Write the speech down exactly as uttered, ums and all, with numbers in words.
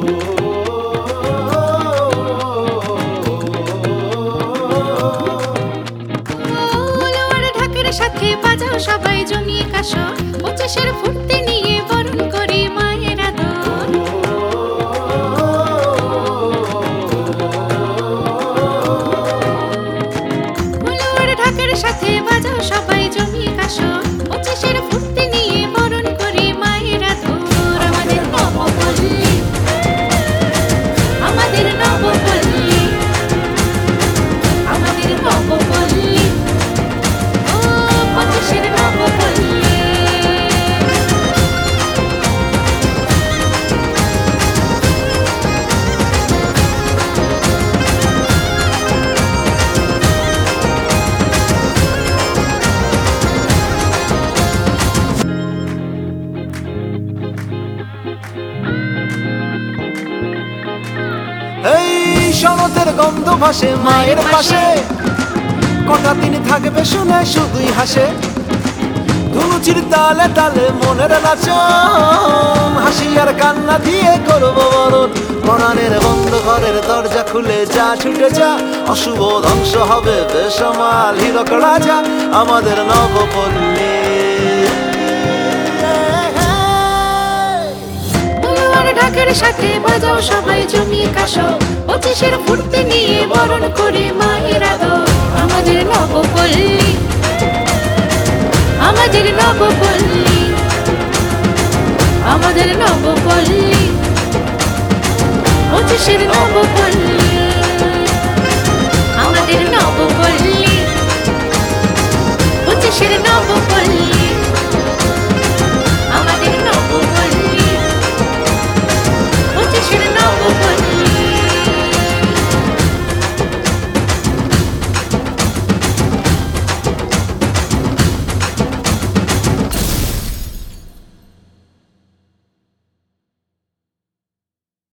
সাথে বাজাও সবাই জমিয়ে কাশো, পঁচিশের ফুর্তি নিয়ে বরণ করি মায়ের আদর। ফুলওয়ার ঢাকের সাথে বাজাও সবাই জমিয়ে কাশো, পঁচিশের ফুর্তি নিয়ে বরণ করি মায়ের আদর। আমাদের নবপল্লী, আমাদের নবপল্লী, আমাদের নবপল্লী, পঁচিশের নবপল্লী। এই শরতের গন্ধ ভাসে মায়ের পাশে, কটা দিন থাকবে শুনে শুধুই হাসে। ধুনুচির তালে তালে মনের নাচন, হাসি আর কান্না দিয়ে করবো বরণ। মনানের বন্ধ ঘরের দরজা খুলে যা ছুটে যা, অশুভ ধ্বংস হবে বেসামাল হীরক রাজা আমাদের নবপল্লী। ঢাকের সাথে বাজাও সবাই জমিয়ে কাশো, পঁচিশের ফুর্তি নিয়ে বরণ করে মায়ের আদর। আমাদের নবপল্লী, আমাদের নবপল্লী, আমাদের নবপল্লী, পঁচিশের নবপল্লী।